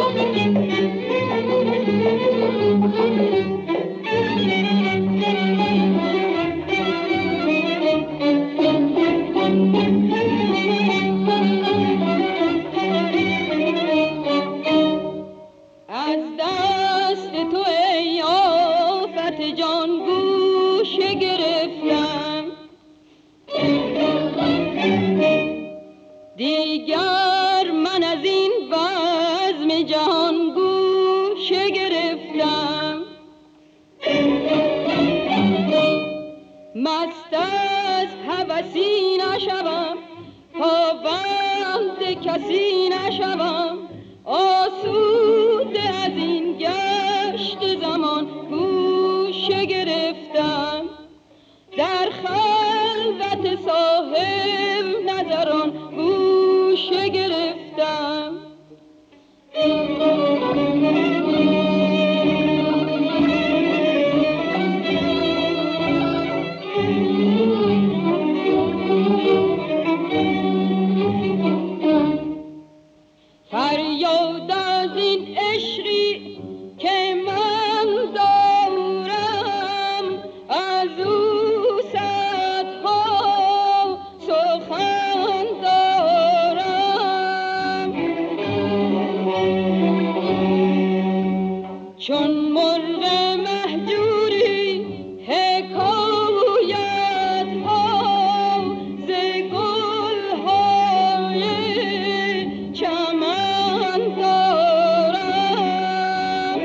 دیگر من از این بزم جهان گوشه گرفتم، مست از هوسی نشوم، پابند کسی نشوم، آسوده از این گشت زمان گوشه گرفتم، در خلوت صاحب نظران گوشه گرفتم. فریاد از این عشقی که من دارم، از او صدها سخن دارم، چون مرغ مهجوری حکایت ها ز گلهای چمن دارم،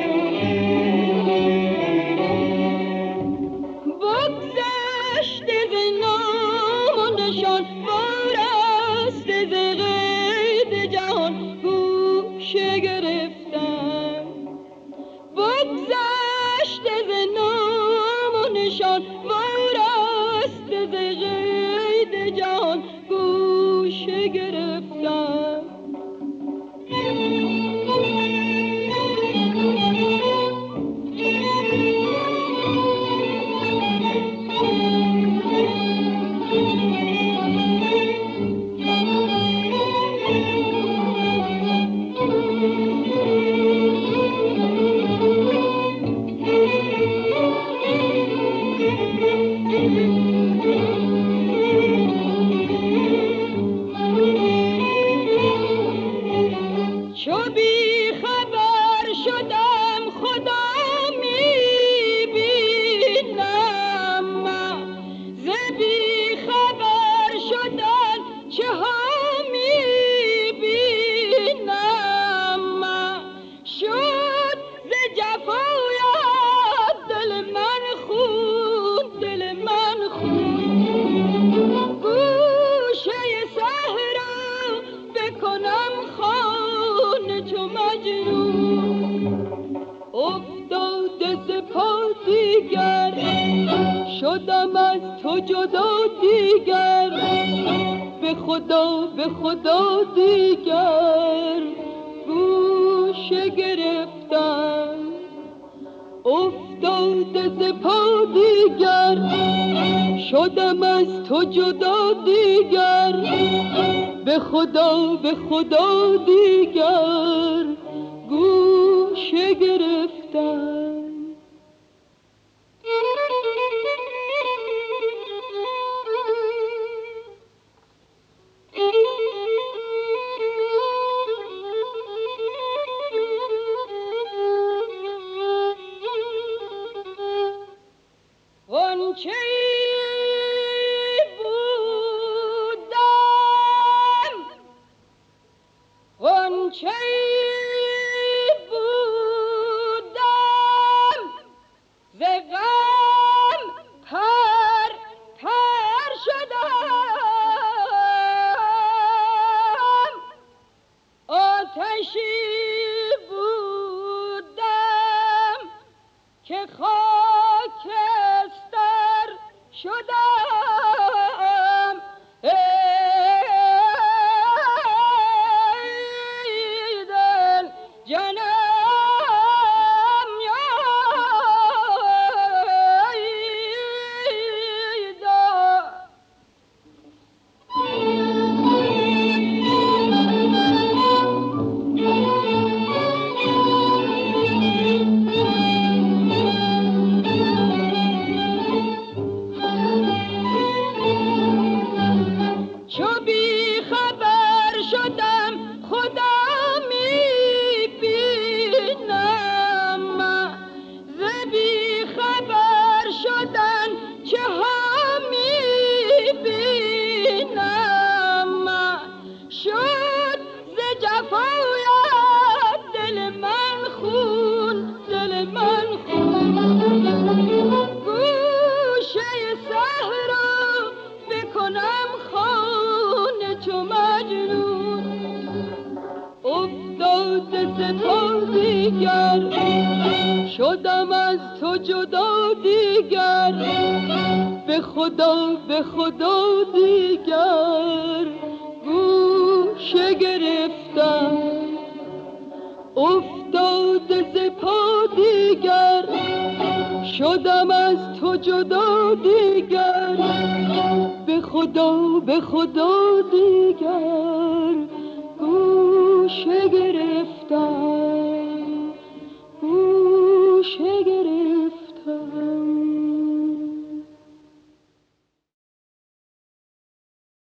بگذشته ز نام و نشان، وارسته ز قید جهان گوشه گرفتم، بگذشته ز نام و نشان، وارسته ز قید جهان گوشه گرفتم. چو بی خبر شدم خدا میبینم، ز بی خبر شدن چه ها میبینم، شد ز جفایت دل من خون، دل من خون، گوشه صحرا بکنم خانه چو مجنون، افتاده ز پا دیگر شدم از تو جدا دیگر، به خدا به خدا دیگر گوشه گرفتم، افتاده ز پا دیگر شدم از تو جدا دیگر، به خدا به خدا دیگر گوشه گرفتم. غنچه بودم، غنچه ز پا دیگر، شدم از تو جدا دیگر، به خدا دیگر گوشه گرفتم افتاده ز پا دیگر، شدم از تو جدا دیگر، به خدا دیگر.